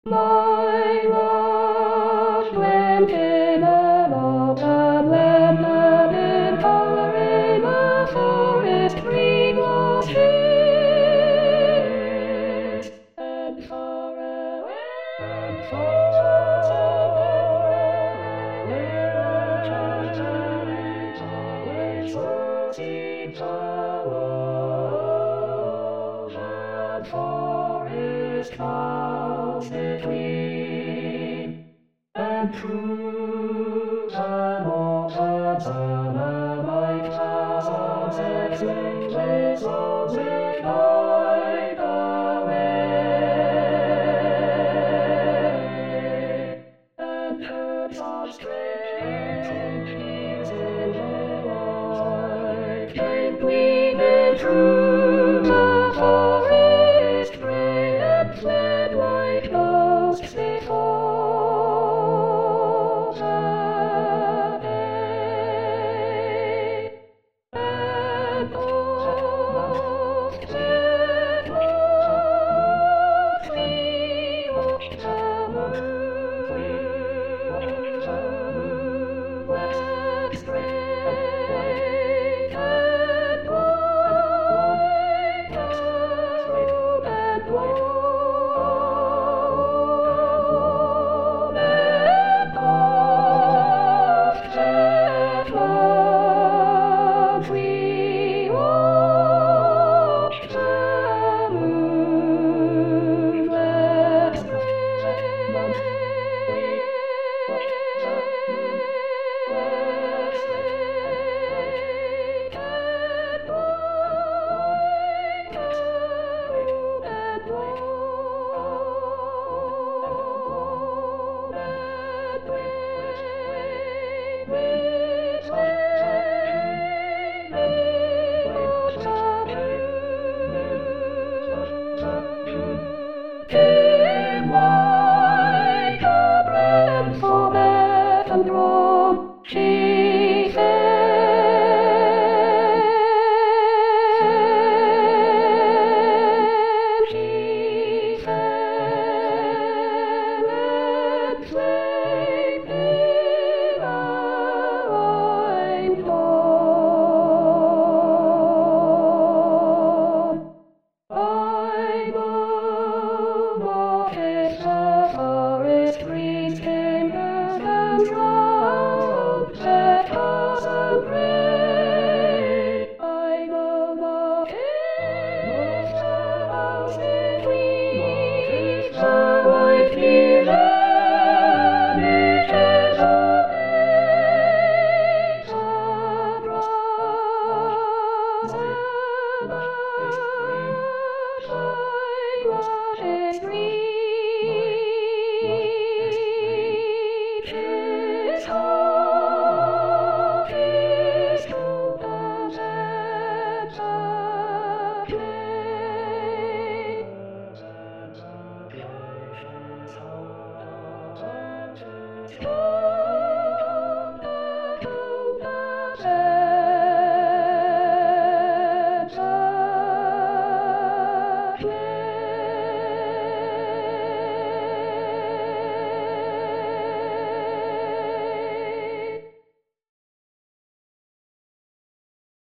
My love went in an open land, in color in a forest green was his, and far away, forest clouds between, and through an open summer night clouds exchange souls with night away, and herds of strange things in the light came gleaming through the forest gray and fled like ghosts.